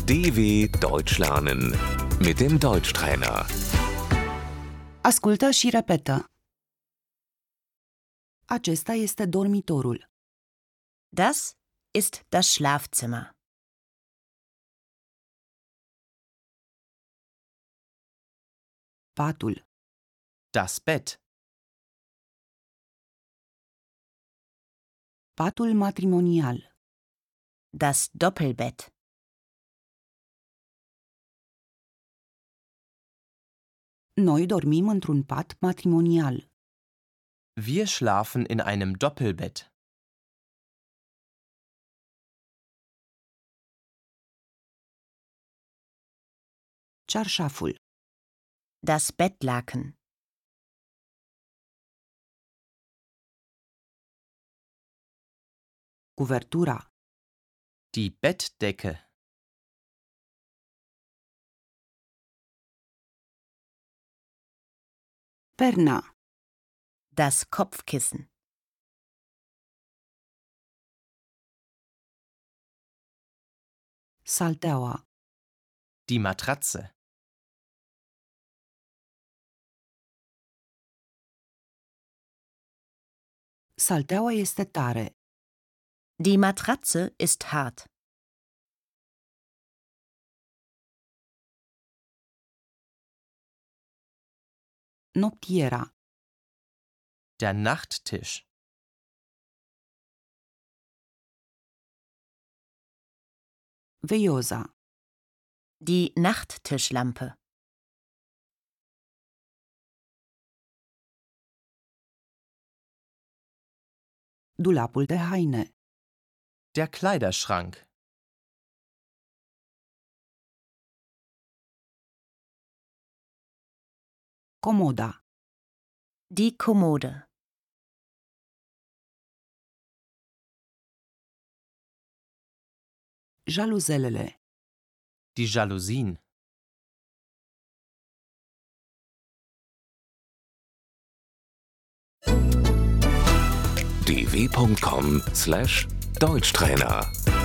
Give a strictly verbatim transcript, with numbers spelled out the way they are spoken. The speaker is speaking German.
D W Deutsch lernen mit dem Deutschtrainer. Ascultă și repetă. Acesta este dormitorul. Das ist das Schlafzimmer. Patul, Das Bett. patul matrimonial, Das Doppelbett. noi dormim într-un pat matrimonial. Wir schlafen in einem Doppelbett. Cearșaful, Das Bettlaken. cuvertura, Die Bettdecke. perna, Das Kopfkissen. salteaua, Die Matratze. salteaua este tare. Die Matratze ist hart. Noptiera, Der Nachttisch. veioza, Die Nachttischlampe. dulapul de haine, Der Kleiderschrank. comoda, Die Kommode. jaluzelele, Die Jalousien. d w punkt com slash Deutschtrainer